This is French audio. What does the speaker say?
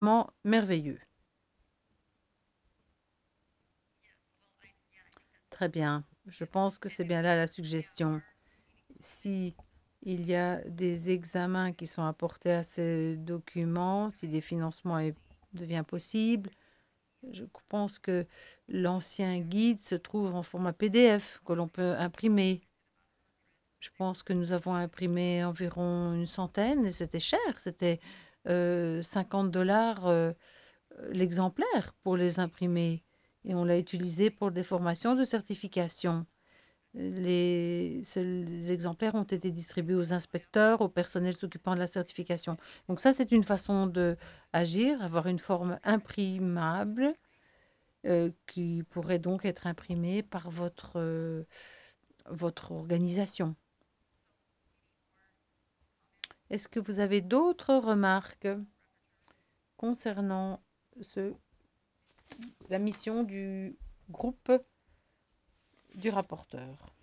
Merveilleux. Très bien. Je pense que c'est bien là la suggestion. Si il y a des examens qui sont apportés à ces documents, si des financements devient possible, je pense que l'ancien guide se trouve en format PDF que l'on peut imprimer. Je pense que nous avons imprimé environ une centaine et c'était cher. C'était 50 $ l'exemplaire pour les imprimer. Et on l'a utilisé pour des formations de certification. Les exemplaires ont été distribués aux inspecteurs, au personnel s'occupant de la certification. Donc ça, c'est une façon d'agir, avoir une forme imprimable qui pourrait donc être imprimée par votre organisation. Est-ce que vous avez d'autres remarques concernant ce, la mission du groupe du rapporteur?